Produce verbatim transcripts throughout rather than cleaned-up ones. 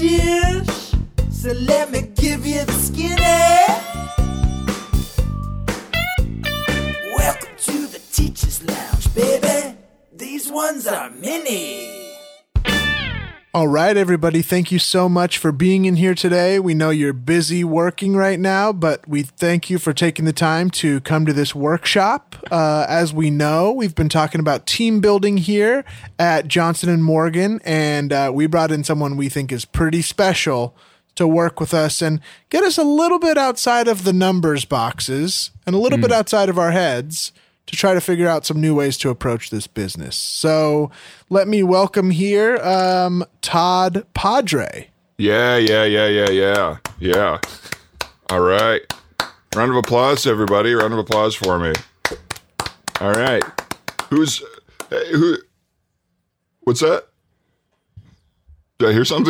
dish. So let me give you the skinny. Welcome to the Teacher's Lounge, baby. These ones are mini. All right, everybody, thank you so much for being in here today. We know you're busy working right now, but we thank you for taking the time to come to this workshop. Uh, as we know, we've been talking about team building here at Johnson and Morgan, and uh, we brought in someone we think is pretty special to work with us and get us a little bit outside of the numbers boxes and a little mm. bit outside of our heads to try to figure out some new ways to approach this business. So let me welcome here um, Todd Padre. Yeah, yeah, yeah, yeah, yeah, yeah. All right. Round of applause, everybody. Round of applause for me. All right. Who's, hey, who, what's that? Did I hear something?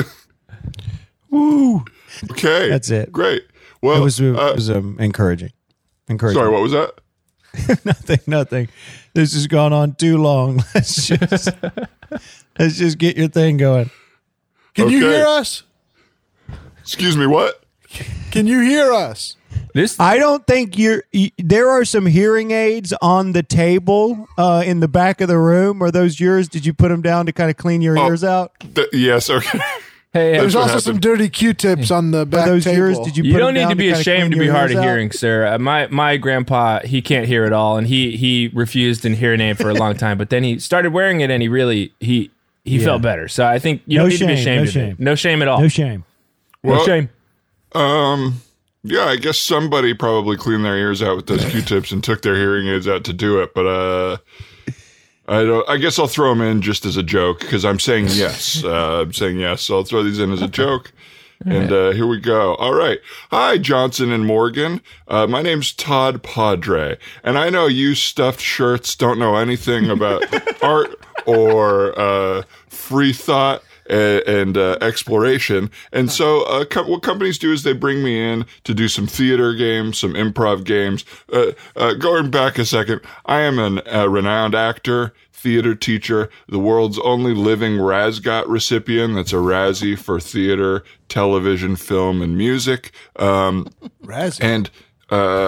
Woo. Okay. That's it. Great. Well, it was, it uh, was um, encouraging. Encouraging. Sorry, what was that? nothing, nothing. This has gone on too long. Let's just let's just get your thing going. Can okay. you hear us? Excuse me, what? Can you hear us? This I don't think you're. You, there are some hearing aids on the table uh, in the back of the room. Are those yours? Did you put them down to kind of clean your oh, ears out? Th- yes. Okay. Hey, there's also some dirty Q-tips on the back Are those table. Yours? Did you? You put don't them need to be to ashamed to be hard of out? hearing, sir. Uh, my my grandpa, he can't hear at all, and he he refused an hearing aid for a long time. But then he started wearing it, and he really he he yeah. felt better. So I think you no don't need shame, to be ashamed no of shame. it. No shame at all. No shame. Well, no shame. Um. Yeah, I guess somebody probably cleaned their ears out with those Q-tips and took their hearing aids out to do it. But uh, I don't. I guess I'll throw them in just as a joke because I'm saying yes. Uh, I'm saying yes, so I'll throw these in as a joke. And uh, here we go. All right. Hi, Johnson and Morgan. Uh, my name's Todd Padre, and I know you stuffed shirts don't know anything about art or uh, free thought and, and uh, exploration. And so uh, co- what companies do is they bring me in to do some theater games, some improv games. Uh, uh, going back a second, I am an, a renowned actor, theater teacher, the world's only living RASGOT recipient. That's a Razzie for theater, television, film, and music. Um, Razzie. And, uh,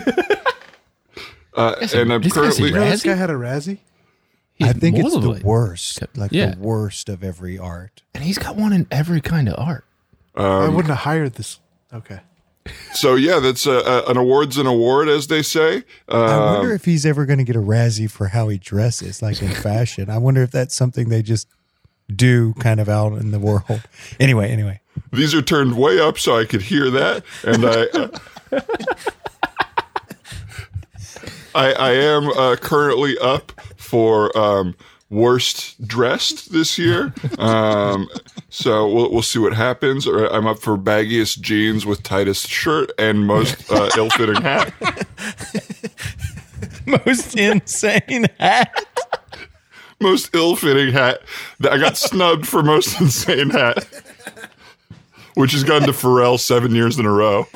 uh, and I'm currently... You know this guy had a Razzie? I think it's the Totally. worst, like Yeah. the worst of every art. And he's got one in every kind of art. I wouldn't have hired this. Okay. So, yeah, that's uh, uh, an award's an award, as they say. Um, I wonder if he's ever going to get a Razzie for how he dresses, like in fashion. I wonder if that's something they just do kind of out in the world. Anyway, anyway. These are turned way up so I could hear that. And I... Uh, I, I am uh, currently up for um, worst dressed this year. Um, so we'll we'll see what happens. Or I'm up for baggiest jeans with tightest shirt and most uh, ill-fitting hat. Most insane hat. Most ill-fitting hat. I got snubbed for most insane hat, which has gone to Pharrell seven years in a row.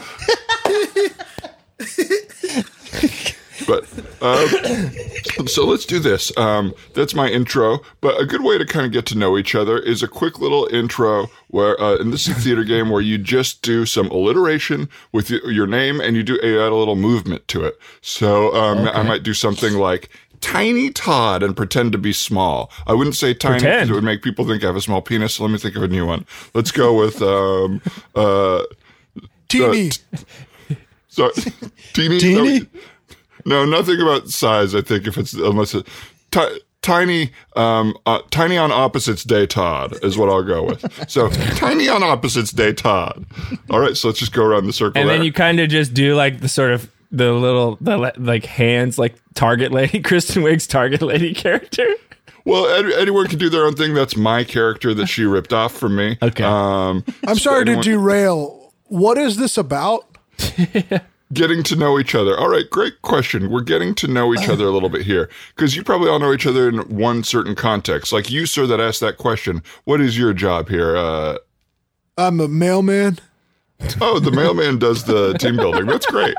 But uh, so let's do this. Um, that's my intro. But a good way to kind of get to know each other is a quick little intro where, uh, and this is a theater game where you just do some alliteration with y- your name and you do you add a little movement to it. So um, okay. I might do something like Tiny Todd and pretend to be small. I wouldn't say tiny because it would make people think I have a small penis. So let me think of a new one. Let's go with um, uh, Teeny. Uh, t- sorry, teeny. Teeny? No, No, nothing about size. I think if it's unless it t- tiny, um, uh, tiny on opposites day, Todd is what I'll go with. So tiny on opposites day, Todd. All right, so let's just go around the circle. And there. then you kind of just do like the sort of the little the like hands like Target Lady, Kristen Wiig's Target Lady character. Well, ed- anyone can do their own thing. That's my character that she ripped off from me. Okay. Um, I'm so sorry anyone- to derail. What is this about? Getting to know each other. All right, great question. We're getting to know each other a little bit here because you probably all know each other in one certain context. Like you, sir, that asked that question. What is your job here? Uh, I'm a mailman. oh, the mailman does the team building. That's great.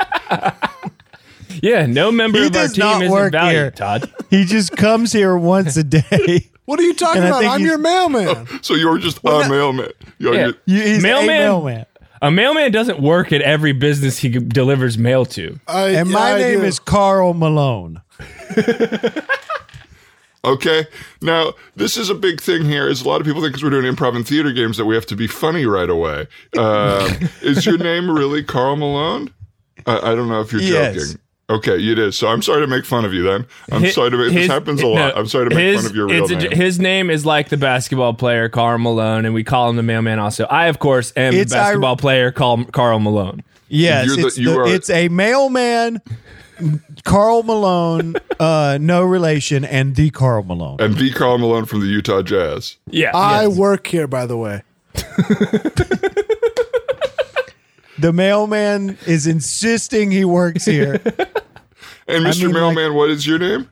Yeah, no member He of our does not team is work valued, here. Todd. He just comes here once a day. What are you talking And I about? think I'm he's- your mailman. So you were just a mailman. You're, Yeah. you- You- He's Mailman? a mailman. A mailman doesn't work at every business he delivers mail to. I, And my I name do. is Carl Malone. Okay. Now, this is a big thing here. Is a lot of people think because we're doing improv and theater games that we have to be funny right away. Um, is your name really Carl Malone? I, I don't know if you're Yes. joking. Okay, it is. So I'm sorry to make fun of you then. I'm His- sorry to make, this his- happens a lot. no, I'm sorry to make his- fun of your real it's a- name. his name is like the basketball player Carl Malone, and we call him the mailman also. I, of course, am It's the basketball player Carl, Carl Malone. Yes, You're the- it's, you the- are- it's a mailman, Carl Malone, uh, no relation, and the Carl Malone. and the Carl Malone from the Utah Jazz. Yeah. I yes. work here, by the way. The mailman is insisting he works here. And Mister mean, Mailman, what is your name?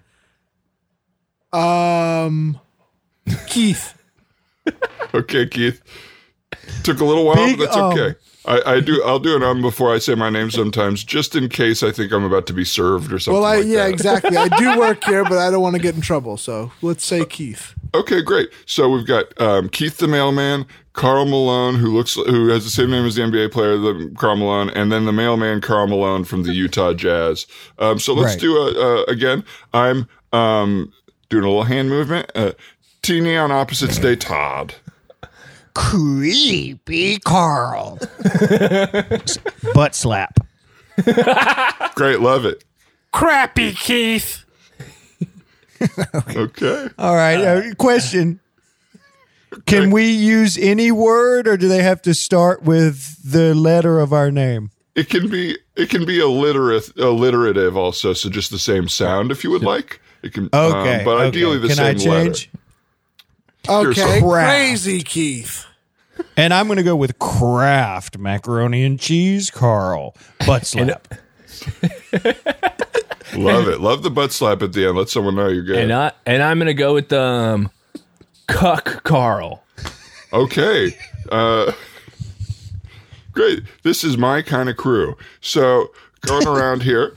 Um, Keith. Okay, Keith. Took a little while, Big, but that's um, okay. I, I do. I'll do an um before I say my name sometimes, just in case I think I'm about to be served or something. Well, I like yeah, that. exactly. I do work here, but I don't want to get in trouble. So let's say Keith. Okay, great. So we've got um, Keith the mailman, Carl Malone, who looks who has the same name as the N B A player, the Carl Malone, and then the mailman Carl Malone from the Utah Jazz. Um, so let's Right. do a, a again. I'm um, doing a little hand movement. Uh, Teeny on opposites day, Todd. Creepy Carl. Butt slap. Great, love it. Crappy Keith. Okay. All right. Uh, question. Can we use any word, or do they have to start with the letter of our name? It can be it can be alliterate, alliterative also, so just the same sound if you would like. It can, Okay. um, but okay. ideally the Can same I change? letter. Okay, so- crazy Keith. And I'm going to go with Kraft macaroni and cheese, Carl. Butt slap. Love it. Love the butt slap at the end. Let someone know you're good. And, I, and I'm going to go with um, Cuck Carl. Okay. Uh, great. This is my kind of crew. So going around here.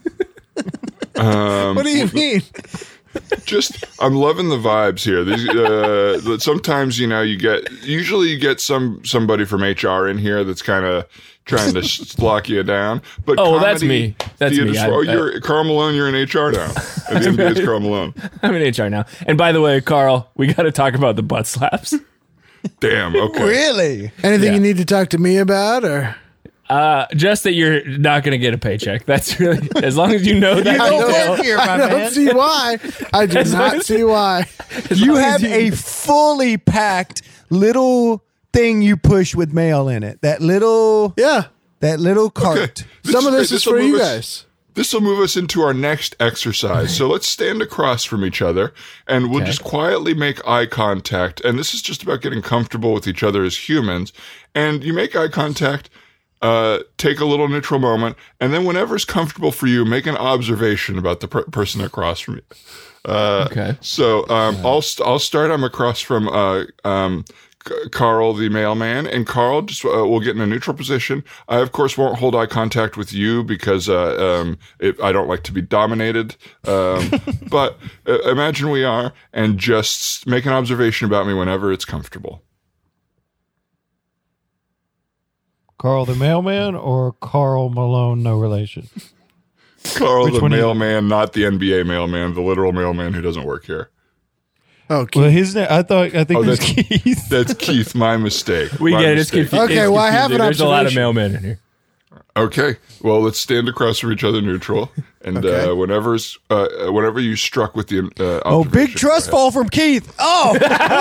Um, What do you mean? just I'm loving the vibes here. These uh, sometimes you know you get usually you get some somebody from H R in here that's kind of trying to sh- lock you down. But Oh, well, that's comedy, me. That's theater- me. I- oh, I- you're Carl Malone. You're in H R now. And the N B A is Carl Malone. I'm in H R now. And by the way, Carl, we got to talk about the butt slaps. Damn. Okay. Really? Anything Yeah. you need to talk to me about, or Uh, just that you're not going to get a paycheck. That's really, as long as you know that. You don't detail. work here, my I don't man. see why. I do As long not as- see why. You long have as you- a fully packed little thing you push with mail in it. That little, Yeah, that little cart. Okay. some of great. this is This'll for you move us- guys. This will move us into our next exercise. So let's stand across from each other and we'll Okay. just quietly make eye contact. And this is just about getting comfortable with each other as humans. And you make eye contact, uh, take a little neutral moment, and then whenever's comfortable for you, make an observation about the per- person across from you. Uh, Okay. So um, I'll st- I'll start. I'm across from uh, um, C- Carl, the mailman, and Carl just uh, will get in a neutral position. I of course won't hold eye contact with you because uh, um, it, I don't like to be dominated. Um, but uh, imagine we are, and just make an observation about me whenever it's comfortable. Carl the mailman or Carl Malone, no relation? Carl, Which the one do you- mailman, not the N B A mailman, the literal mailman who doesn't work here. Oh, Keith. Well, his name, I thought, I think Oh, it was that's- Keith. That's Keith. My mistake. We My get it. It's mistake. confu- Okay, it's well, I have confusing. an There's a lot of observation. mailmen in here. Okay. Well, let's stand across from each other, neutral, and Okay. uh, whenever's uh, whenever you struck with the uh, Oh, big observation, trust go ahead. fall from Keith. Oh,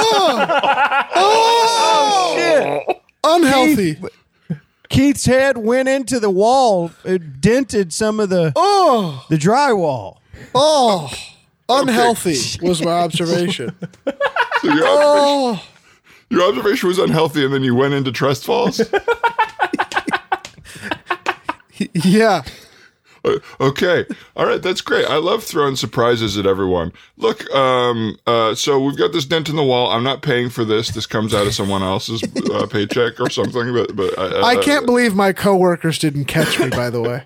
oh, shit. unhealthy. Keith's head went into the wall. It dented some of the Oh, the drywall. oh, unhealthy was my observation. So your, observation Oh, your observation was unhealthy, and then you went into trust falls. yeah. Uh, okay, all right, that's great. I love throwing surprises at everyone. Look, um, uh, so we've got this dent in the wall. I'm not paying for this. This comes out of someone else's uh, paycheck or something. But but uh, I can't believe my coworkers didn't catch me. By the way,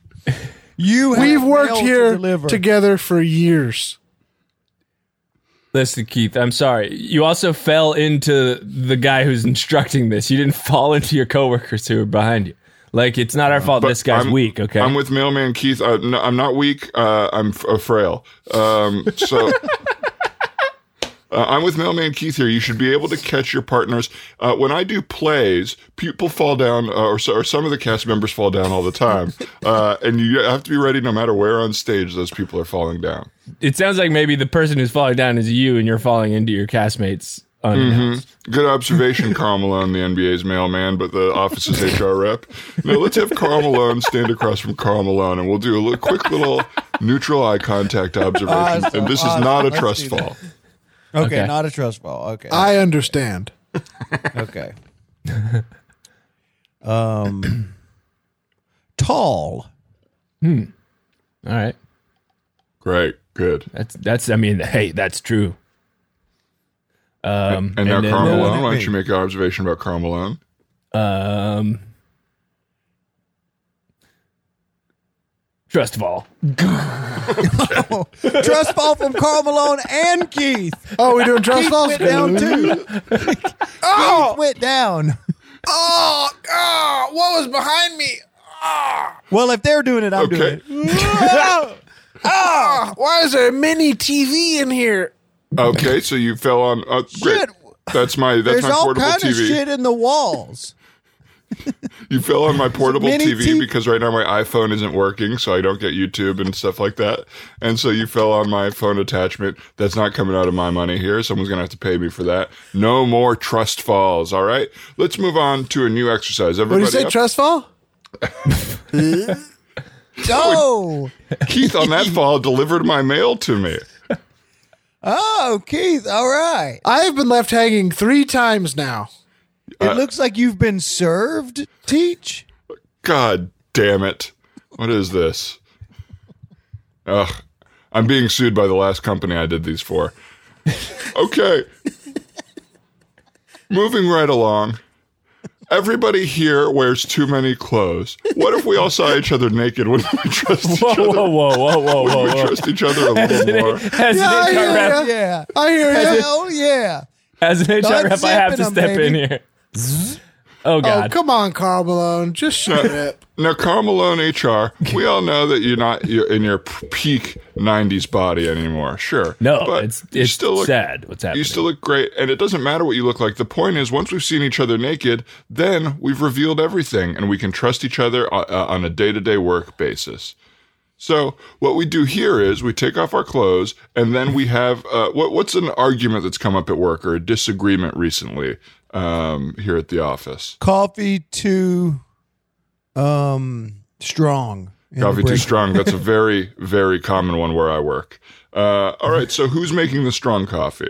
You have we've worked mail to here deliver. together for years. Listen, Keith, I'm sorry. You also fell into the guy who's instructing this. You didn't fall into your coworkers who are behind you. Like, it's not our fault But this guy's I'm- weak, okay? I'm with Mailman Keith. Uh, no, I'm not weak. Uh, I'm f- uh, frail. Um, so uh, I'm with Mailman Keith here. You should be able to catch your partners. Uh, when I do plays, people fall down, uh, or, so, or some of the cast members fall down all the time. Uh, and you have to be ready no matter where on stage those people are falling down. It sounds like maybe the person who's falling down is you and you're falling into your castmates unannounced. Good observation, Karl Malone, the N B A's mailman, but the office's H R rep. Now let's have Karl Malone stand across from Karl Malone, and we'll do a little, quick little neutral eye contact observation. Awesome, and this awesome. is not a Let's trust do that. fall. Okay, Okay. not a trust fall. Okay. I understand. okay. Um, tall. All right. Great, good. That's, that's, I mean, hey, that's true. Um, And now, then, Karl uh, Malone, why don't you make an observation about Karl Malone? Um, trust fall. Trust fall from Karl Malone and Keith. Oh, we doing trust Keith falls? went down too. Keith went down. Oh, oh, what was behind me? Well, if they're doing it, I'm Okay. doing it. Oh, why is there a mini T V in here? Okay, so you fell on. Uh, great. Shit. That's my that's There's my all portable kind T of V. shit in the walls. You fell on my portable mini T V T- because right now my iPhone isn't working, so I don't get YouTube and stuff like that. And so you fell on my phone attachment. That's not coming out of my money here. Someone's gonna have to pay me for that. No more trust falls. All right. Let's move on to a new exercise. What do Everybody, you say, up? trust fall? Oh, Keith on that fall delivered my mail to me. oh, Keith. All right. I have been left hanging three times now. It looks like you've been served. Teach. God damn it! What is this? Ugh, I'm being sued by the last company I did these for. Okay. Moving right along. Everybody here wears too many clothes. What if we all saw each other naked? Wouldn't we trust each Whoa, other? whoa, whoa, whoa, whoa, Wouldn't whoa, we whoa. trust each other a little more? As Yeah, I an H R hear rep, ya. Yeah. I hear you. Hell yeah. as an H R rep, I have to Unzipping 'em, step in baby. here. Oh Oh, God! come on, Karl Malone. Just shut it. Now, Karl Malone H R, we all know that you're not you're in your p- peak nineties body anymore. Sure. no, but it's you it's still look, sad. What's happening? You still look great, and it doesn't matter what you look like. The point is, once we've seen each other naked, then we've revealed everything, and we can trust each other uh, uh, on a day-to-day work basis. So what we do here is we take off our clothes, and then we have uh, what, what's an argument that's come up at work or a disagreement recently um, here at the office? Coffee too um strong. in the Coffee too break. strong. That's a very, very common one where I work. Uh, all right, so who's making the strong coffee?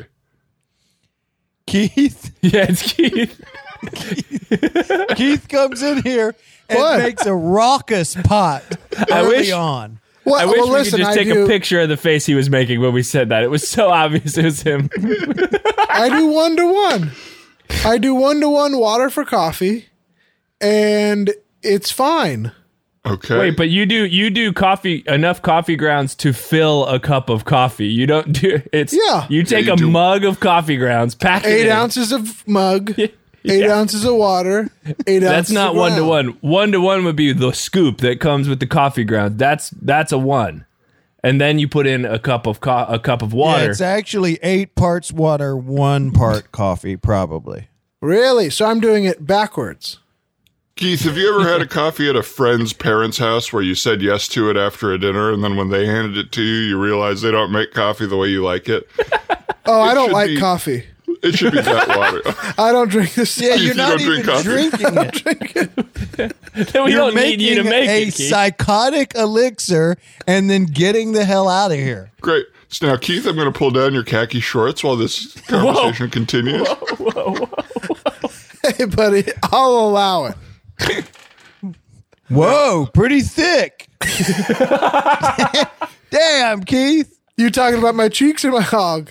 Keith. yeah, it's Keith. Keith comes in here and What? makes a raucous pot I early wish- on. Well, I wish well, we listen, could just I take do, a picture of the face he was making when we said that. It was so obvious it was him. I do one to one. I do one to one water for coffee, and it's fine. Okay. Wait, but you do you do coffee enough coffee grounds to fill a cup of coffee. You don't do it's Yeah. You take you a do. mug of coffee grounds, pack it Eight in. ounces of mug, eight Yeah. ounces of water, eight That's ounces not of one to ground. one. One to one would be the scoop that comes with the coffee ground. That's that's a one, and then you put in a cup of co- a cup of Yeah, water. it's actually eight parts water, one part coffee, probably. Really? So I'm doing it backwards. Keith, have you ever had a coffee at a friend's parents' house where you said yes to it after a dinner, and then when they handed it to you, you realize they don't make coffee the way you like it? Oh, I don't should like be- coffee. It should be that water. I don't drink this. Yeah, Keith, you're you not don't even drink coffee? drinking it. we You're don't need you to making make a it. Keith. psychotic elixir and then getting the hell out of here. Great. So now, Keith, I'm going to pull down your khaki shorts while this conversation continues. Hey, buddy, I'll allow it. Whoa, pretty thick. Damn, Keith. You talking about my cheeks or my hog?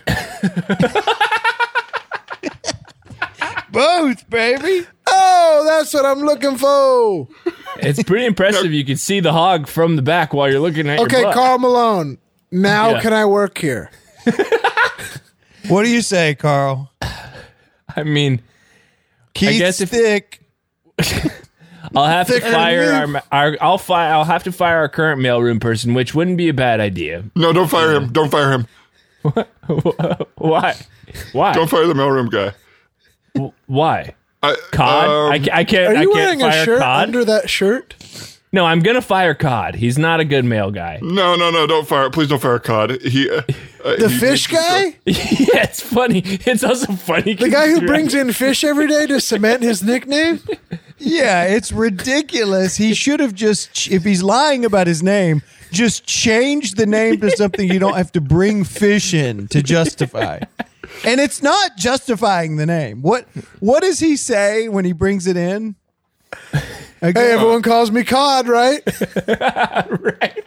Both, baby. Oh, that's what I'm looking for. It's pretty impressive. You can see the hog from the back while you're looking at Okay, your butt. Carl Malone. Now Yeah. can I work here? What do you say, Carl? I mean, Keith guess if- Thick. I'll have to Thicker fire than our, our. I'll fire. I'll have to fire our current mailroom person, which wouldn't be a bad idea. No, don't fire him. Don't fire him. Why? Why? Don't fire the mailroom guy. Why? I, Cod? um, I, ca- I can't. Are I you can't wearing a fire shirt Cod. under that shirt? No, I'm gonna fire Cod. He's not a good mail guy. No, no, no! Don't fire. Please don't fire Cod. He, uh, The he- fish guy? Yeah, it's funny. It's also funny. The guy who brings in fish every day to cement his nickname? Yeah, it's ridiculous. He should have just, if he's lying about his name, just change the name to something you don't have to bring fish in to justify. And it's not justifying the name. What What does he say when he brings it in? Hey, Again, everyone calls me Cod, right? Right.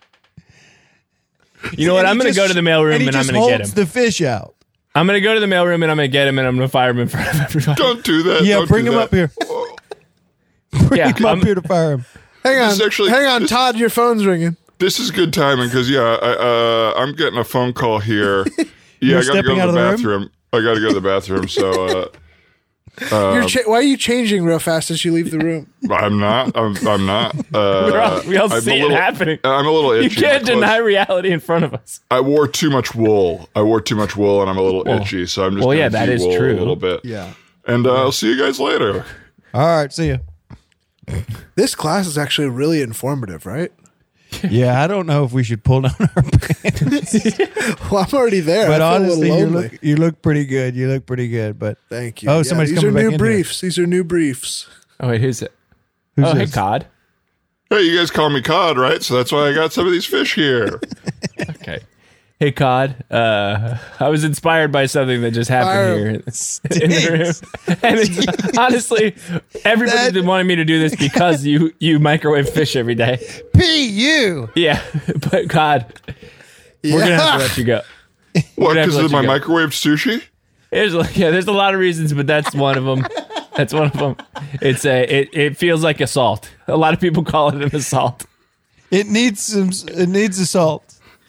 You know what? and I'm he gonna just- go to the mailroom and, he and I'm just gonna get holds him. the fish out. I'm gonna go to the mailroom and I'm gonna get him and I'm gonna fire him in front of everybody. Don't do that. Yeah, Don't bring do him that. up here. Oh, Bring Yeah, him I'm- up here to fire him. Hang on. This is actually- Hang on, this- Todd, your phone's ringing. this is good timing because yeah, I, uh, I'm getting a phone call here. Yeah, You're I gotta stepping go out to of the the room? bathroom. I gotta go to the bathroom. So uh, You're cha- why are you changing real fast as you leave the room? I'm not. I'm, I'm not. Uh, We're all, we all I'm see a it little- happening. I'm a little You itchy. can't My clothes- deny reality in front of us. I wore too much wool. I wore too much wool, and I'm a little itchy. So I'm just. well, gonna yeah, that is de-wool true. A little bit. Yeah. And uh, I'll see you guys later. All right, see you. This class is actually really informative, right? Yeah, I don't know if we should pull down our pants. Well, I'm already there. But I feel honestly, a you little lonely. look you look pretty good. You look pretty good. But Thank you. Oh, Yeah, somebody's these coming are back new in here. briefs. These are new briefs. Oh wait, who's it? Who's oh, hey, this? Cod. Hey, you guys call me Cod, right? So that's why I got some of these fish here. Okay. Hey, Cod. Uh, I was inspired by something that just happened Fire here in the room, and it's, honestly, everybody's That- been wanting me to do this because you you microwave fish every day. P you. Yeah, but Cod, we're gonna have to let you go. What? gonna have Because to let of my you go. microwave sushi? There's like, yeah, there's a lot of reasons, but that's one of them. That's one of them. It's a it, it feels like assault. A lot of people call it an assault. It needs some. It needs assault.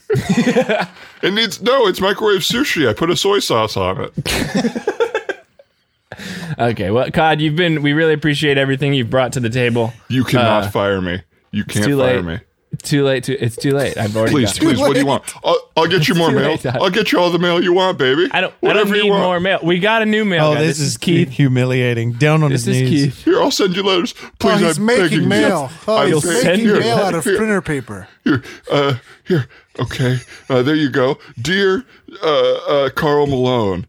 It needs no. It's microwave sushi. I put a soy sauce on it. Okay, well, Cod, you've been. We really appreciate everything you've brought to the table. You cannot Uh, fire me. You can't too fire late. me. It's too late. To, it's too late. I've already. Please, got it. please. What do you want? I'll, I'll get you more too mail. late, Todd. I'll get you all the mail you want, baby. I don't. Whatever I don't you need want. more mail. We got a new mail. Oh, guy. this, this is Keith. humiliating. Down on This his is knees. Keith. Here, I'll send you letters. Please, Oh, he's I'm making begging you. mail. Oh, I'm You'll he's begging send making you. mail out of Here, printer paper. Here, uh, here. Okay, uh, there you go, dear uh, uh, Carl Malone.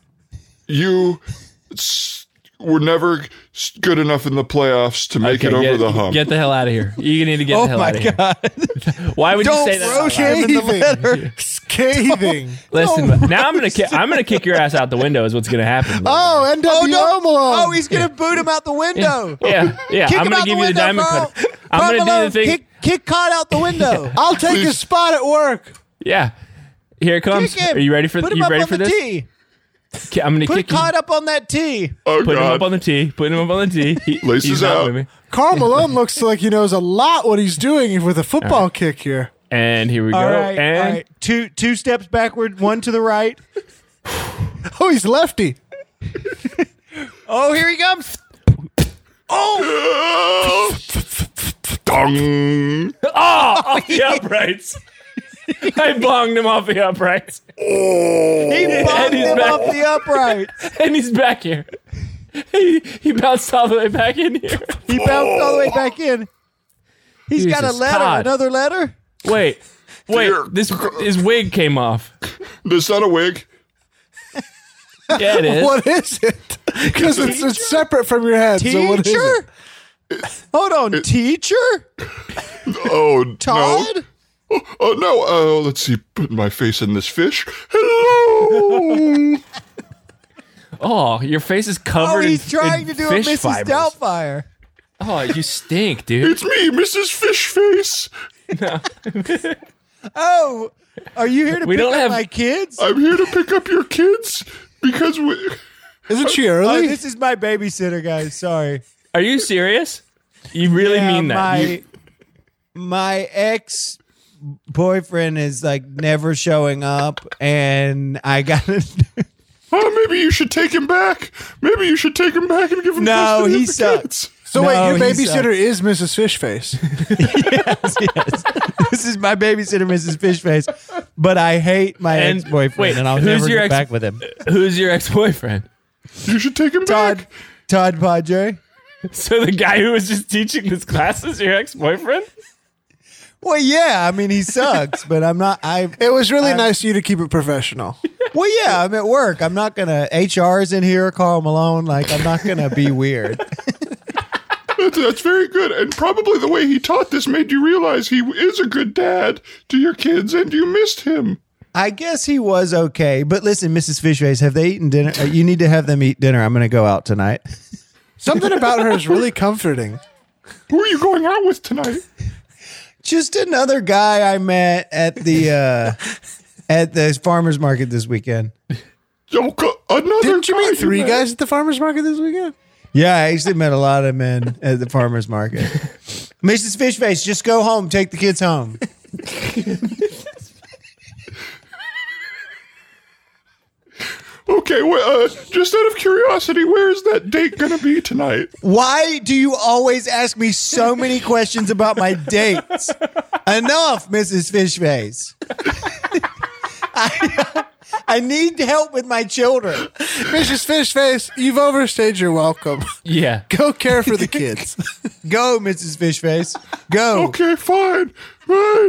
You s- were never s- good enough in the playoffs to make Okay, it over get, the hump. Get the hell out of here. You need to get Oh the hell my out of here. god! Why would Don't you say that? throw out loud? shame in the letter. Scathing. Scathing. Listen, but now I'm gonna ki- I'm gonna kick your ass out the window. Is what's gonna happen. Oh, N W Oh no! Malone. Oh, he's gonna boot him out the window. yeah, yeah. Kick I'm him gonna out give the you the window, diamond Carl. cutter. I'm Carl gonna do Malone, the thing. Kick, kick Cod out the window. I'll take Please. his spot at work. Yeah. Here it comes. Kick him. Are you ready for? Put him you up ready on for the this? tee. Ki- I'm gonna Put kick Cod him. up on that tee. oh Put him God! up on the tee. Put him up on the tee. He, Laces he's not out. with me. Carl Malone looks like he knows a lot what he's doing with a football kick here. And here we All go. right, and all right. Two two steps backward, one to the right. Oh, he's lefty. Oh, here he comes. Oh! Dong! off the uprights. I bonged him off the uprights, He And bumped he's him back. off the upright. and he's back here. He, he bounced all the way back in here. He bounced all the way back in. He's got a Jesus, letter. Todd. Another letter. Wait, wait. Dear This his wig came off. There's not a wig. Yeah, it is. What is it? Because it's, it's separate from your head. So what is Teacher. it? Hold on, teacher. Oh Todd. no! Oh, oh no! Oh, let's see. Put my face in this fish. Hello. Oh, your face is covered Oh, he's in, trying in to do a fish Missus fibers. Doubtfire. Oh, you stink, dude. It's me, Missus Fish Face. Oh, are you here to We pick don't up have- my kids? I'm here to pick up your kids because we. Isn't she Oh, early? this is my babysitter, guys. Sorry. Are you serious? You really Yeah, mean that? My You- my ex boyfriend is like never showing up, and I got Oh, maybe you should take him back. Maybe you should take him back and give him No, custody he of the sucks. kids. So No, wait, your he babysitter is Missus Fishface. yes, yes. This is my babysitter, Missus Fishface. But I hate my And- ex-boyfriend, wait, and I'll who's never your get ex- back with him. Who's your ex-boyfriend? You should take him Todd, back. Todd Padre. So the guy who was just teaching this class is your ex-boyfriend? Well, yeah, I mean, he sucks, but I'm not. I It was really nice of you to keep it professional. well, yeah, I'm at work. I'm not gonna. H R's in here, Carl Malone. Like, I'm not gonna be weird. That's, that's very good. And probably the way he taught this made you realize he is a good dad to your kids and you missed him. I guess he was okay, but listen, Missus Fishface, have they eaten dinner? Uh, You need to have them eat dinner. I'm gonna go out tonight. Something about her is really comforting. Who are you going out with tonight? Just another guy I met at the uh, at the farmers market this weekend. Oh, co- another Didn't you guy meet three met. guys at the farmer's market this weekend? Yeah, I actually met a lot of men at the farmers market. Missus Fishface, just go home. Take the kids home. Okay, well, uh, just out of curiosity, where is that date going to be tonight? Why do you always ask me so many questions about my dates? Enough, Missus Fishface. I, I need help with my children. Missus Fishface, you've overstayed your welcome. Yeah. Go care for the kids. Go, Missus Fishface. Go. Okay, fine, fine.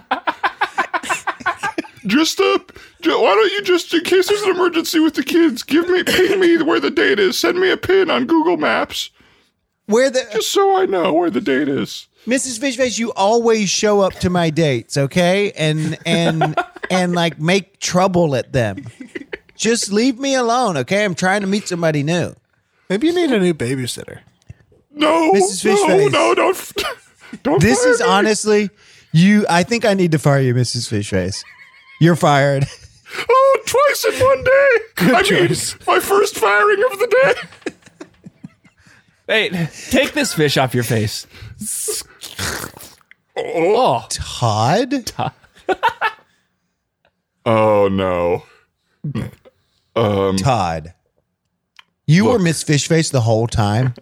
Just uh, ju- why don't you just, in case there's an emergency with the kids, give me, ping me where the date is. Send me a pin on Google Maps, Where the just so I know where the date is. Missus Fishface, you always show up to my dates, okay? And and and like make trouble at them. Just leave me alone, okay? I'm trying to meet somebody new. Maybe you need a new babysitter. No, Missus no, Fishface. no, don't, don't. This fire is me. honestly you. I think I need to fire you, Missus Fishface. You're fired. Oh, twice in one day. Good I choice. mean, my first firing of the day. Wait, take this fish off your face. Oh, Todd? Oh no. Todd. You were Look. Miss Fishface the whole time?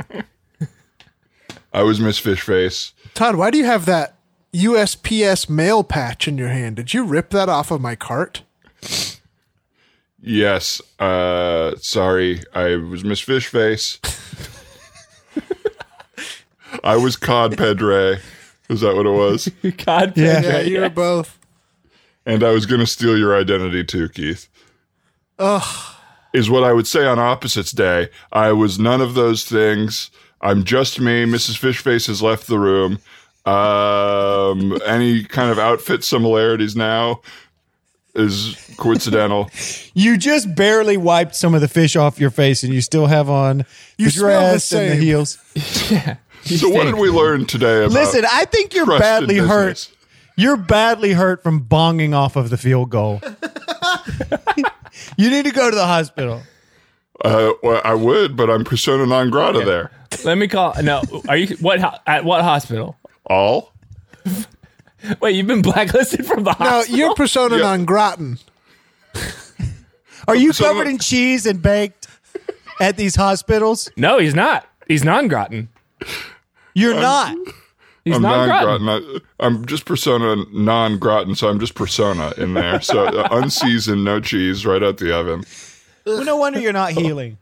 I was Miss Fishface. Todd, why do you have that U S P S mail patch in your hand? Did you rip that off of my cart? Yes. Uh, sorry, I was Miss Fishface. I was Cod Pedre. Is that what it was? God. Yeah. Yeah, you were both. And I was going to steal your identity too, Keith. Ugh. Is what I would say on Opposites Day. I was none of those things. I'm just me. Missus Fishface has left the room. Um, any kind of outfit similarities now is coincidental. You just barely wiped some of the fish off your face and you still have on You the smell the dress and the same. heels. Yeah. So what did we learn today about Listen, I think you're trust in badly hurt. business? You're badly hurt from bonging off of the field goal. You need to go to the hospital. Uh, well, I would, but I'm persona non grata there. Let me call. No, are you what? ho- At what hospital? All? Wait, you've been blacklisted from the No, hospital. you're persona Yeah. non gratin. Are you So- covered in cheese and baked at these hospitals? No, he's not. He's non-gratin. You're not. He's I'm non-gratin. non-gratin. I, I'm just persona non-gratin, so I'm just persona in there. So uh, unseasoned, no cheese, right out the oven. Well, no wonder you're not healing.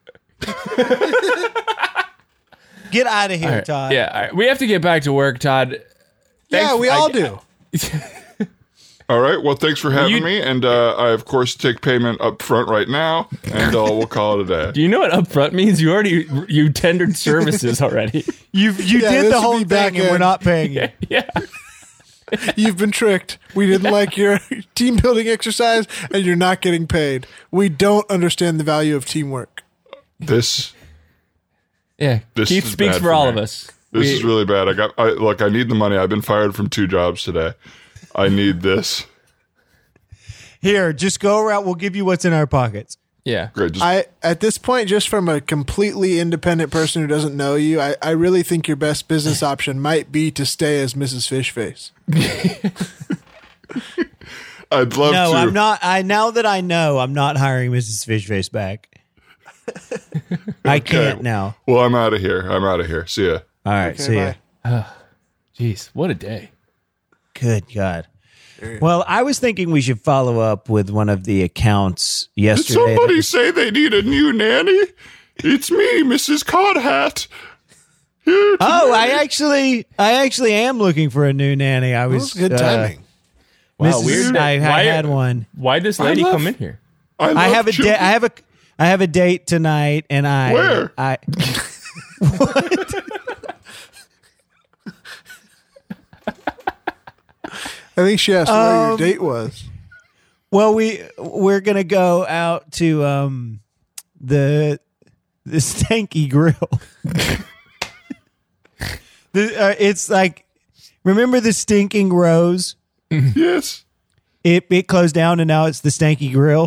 Get out of here, All right, Todd. Yeah, all right. We have to get back to work, Todd. Yeah, Thanks- we I- all do. All right. Well, thanks for having You- me, and uh, I of course take payment up front right now, and uh, we'll call it a day. Do you know what upfront means? You already you tendered services already. You you Yeah, did this the would whole be thing back and we're end. not paying you. Yeah. You've been tricked. We didn't like your team building exercise, and you're not getting paid. We don't understand the value of teamwork. This Yeah. This Keith is speaks bad for for all me. of us. this We- is really bad. I got. I, look, I need the money. I've been fired from two jobs today. I need this. Here, just go around. We'll give you what's in our pockets. Yeah. Great. Just I at this point, just from a completely independent person who doesn't know you, I, I really think your best business option might be to stay as Missus Fishface. I'd love no, to. I'm not. I now that I know, I'm not hiring Missus Fishface back. I can't now. Well, I'm out of here. I'm out of here. See ya. All right, Okay, see ya. bye. Jeez, what a day. Good God. Well, I was thinking we should follow up with one of the accounts Did yesterday. somebody say they need a new nanny? It's me, Missus Codhat. Here Oh, I tonight. actually, I actually am looking for a new nanny. I That was was good uh, timing. Wow, Missus weird. I, I Why- had one. Why'd this lady love- come in here? I, I love have a children. date. I have a, I have a date tonight, and I, Where? I, I think she asked where your Um, date was. well, we we're gonna go out to um the the Stanky Grill. the, uh, it's like, remember the Stinking Rose? Yes. It it closed down, and now it's the Stanky Grill.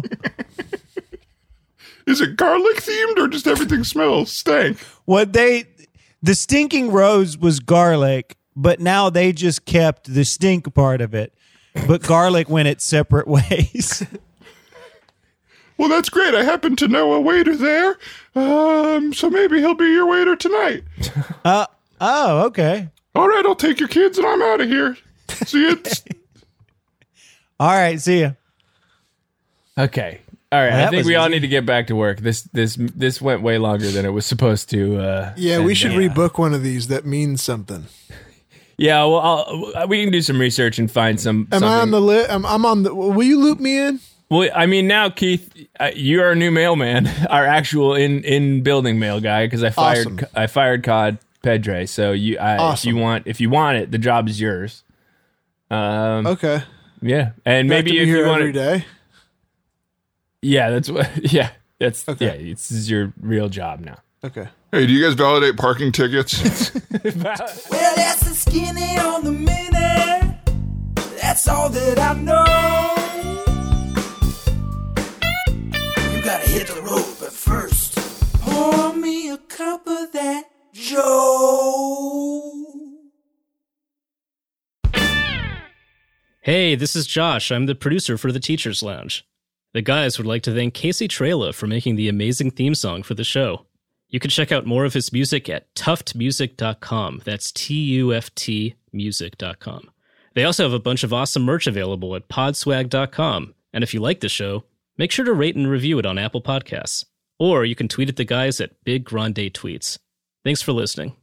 Is it garlic themed or just everything smells stank? What they, the Stinking Rose was garlic, but now they just kept the stink part of it. But garlic went its separate ways. Well, that's great. I happen to know a waiter there. Um, so maybe he'll be your waiter tonight. Uh, oh, okay. All right, I'll take your kids and I'm out of here. See you. All right, see ya. Okay. All right. Well, I that think was we all easy. need to get back to work. This this this went way longer than it was supposed to. Uh, Yeah, we and, should uh, rebook one of these that means something. Yeah, well, I'll, we can do some research and find some. Am something. I on the list? I'm, I'm on the. Will you loop me in? Well, I mean, now Keith, uh, you're our new mailman, our actual in in building mail guy, because I fired Awesome. I fired Cod Pedre. So you, I, if Awesome. you want, if you want it, the job is yours. Um, Okay. yeah, and Do I have maybe to be if here you want every to, day. yeah, that's what, yeah, that's Okay. yeah, this is your real job now. Okay. Hey, do you guys validate parking tickets? Well, that's the skinny on the minute. That's all that I know. You gotta hit the road, but first, pour me a cup of that Joe. Hey, this is Josh. I'm the producer for the Teachers Lounge. The guys would like to thank Casey Trela for making the amazing theme song for the show. You can check out more of his music at tuft music dot com. That's T U F T music dot com. They also have a bunch of awesome merch available at podswag dot com. And if you like the show, make sure to rate and review it on Apple Podcasts. Or you can tweet at the guys at Big Grande Tweets. Thanks for listening.